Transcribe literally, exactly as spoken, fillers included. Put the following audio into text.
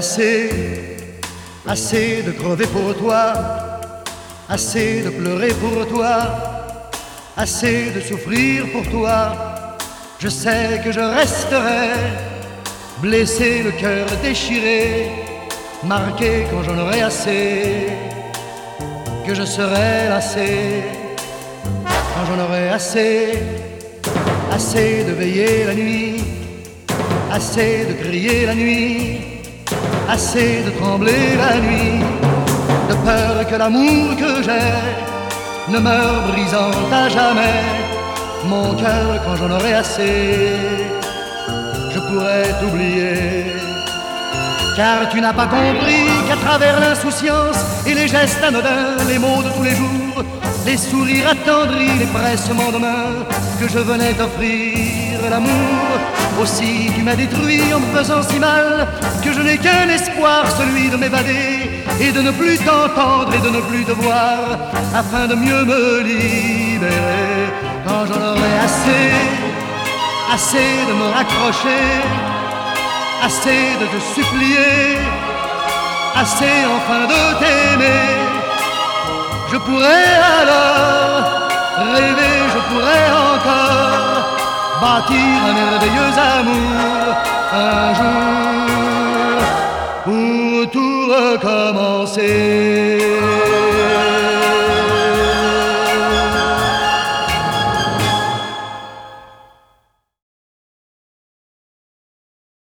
assez, assez de crever pour toi, assez de pleurer pour toi, assez de souffrir pour toi. Je sais que je resterai blessé, le cœur déchiré, marqué quand j'en aurai assez, que je serai lassé quand j'en aurai assez, assez de veiller la nuit, assez de crier la nuit, assez de trembler la nuit, de peur que l'amour que j'ai ne meure brisant à jamais mon cœur. Quand j'en aurai assez, je pourrai t'oublier. Car tu n'as pas compris qu'à travers l'insouciance et les gestes anodins, les mots de tous les jours, les sourires attendris, les pressements de main, que je venais t'offrir l'amour. Aussi tu m'as détruit en me faisant si mal que je n'ai qu'un espoir, celui de m'évader et de ne plus t'entendre et de ne plus te voir, afin de mieux me libérer. Quand j'en aurai assez, assez de me raccrocher, assez de te supplier, assez enfin de t'aimer, je pourrais alors rêver, je pourrais encore bâtir un merveilleux amour un jour pour tout recommencer.